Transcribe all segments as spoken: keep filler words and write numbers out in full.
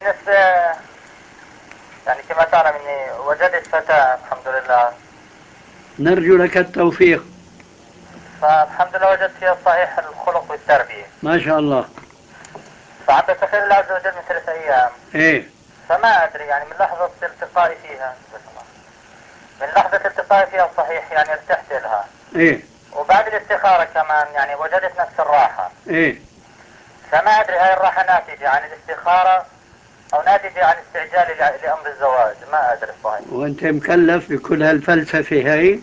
بس يعني كما تعلم اني وجدت فتاة الحمد لله. نرجو لك التوفيق. فالحمد لله وجدت فيها صحيح الخلق والتربية. ما شاء الله. فعم بتخيل الله عز وجل من ثلاث ايام. ايه. فما ادري يعني من لحظة التقائي فيها من لحظة التقائي فيها صحيح يعني ارتحت لها. ايه. وبعد الاستخارة كمان يعني وجدت نفس الراحة. ايه. فما ادري هاي الراحة ناتجة عن الاستخارة او ناتجة عن استعجالي ل- لامر الزواج. ما ادري صحيح. وانت مكلف بكل هالفلسفة هاي؟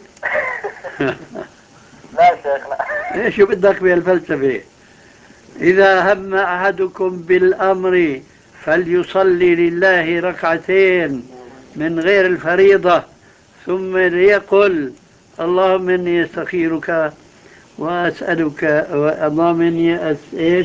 لا شيخنا. ايش شو بدك بهالفلسفة؟ إذا هم أحدكم بالأمر فليصلي لله ركعتين من غير الفريضة، ثم ليقل اللهم إني أستخيرك وأسألك، اللهم إني أس... إيش؟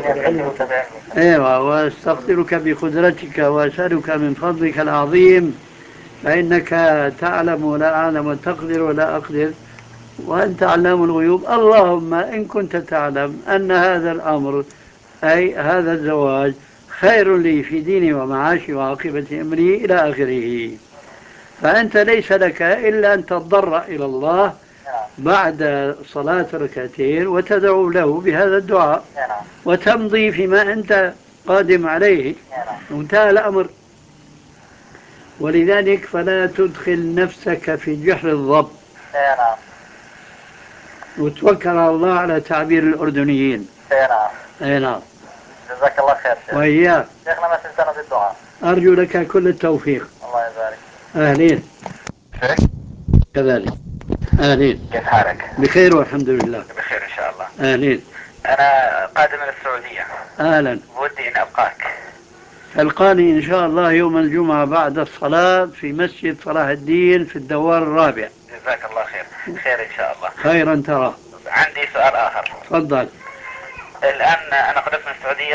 أيوة، وأستغفرك بقدرتك وأسألك من فضلك العظيم، فإنك تعلم ولا أعلم وتقدر ولا أقدر وأنت علام الغيوب. اللهم إن كنت تعلم أن هذا الأمر، أي هذا الزواج، خير لي في ديني ومعاشي وعاقبة أمري إلى آخره، فأنت ليس لك إلا أن تتضرع إلى الله بعد صلاة ركعتين وتدعو له بهذا الدعاء وتمضي فيما أنت قادم عليه، وانتهى الأمر. ولذلك فلا تدخل نفسك في جحر الضب، وتوكل على الله على تعبير الأردنيين. أي نعم. جزاك الله خير شيخ. وإياك. شيخنا ما تنسانا بالدعاء. أرجو لك كل التوفيق. الله يبارك. أهلين. شيخ كذلك. أهلين. كيف حالك؟ بخير والحمد لله. بخير ان شاء الله. أهلين. انا قادم من السعودية. أهلا. ودي ان ابقاك. تلقاني إن شاء الله يوم الجمعة بعد الصلاة في مسجد صلاح الدين في الدوار الرابع. جزاك الله خير. خير ان شاء الله. خيرا ترى. عندي سؤال اخر. تفضل. الان انا قدمت من السعودية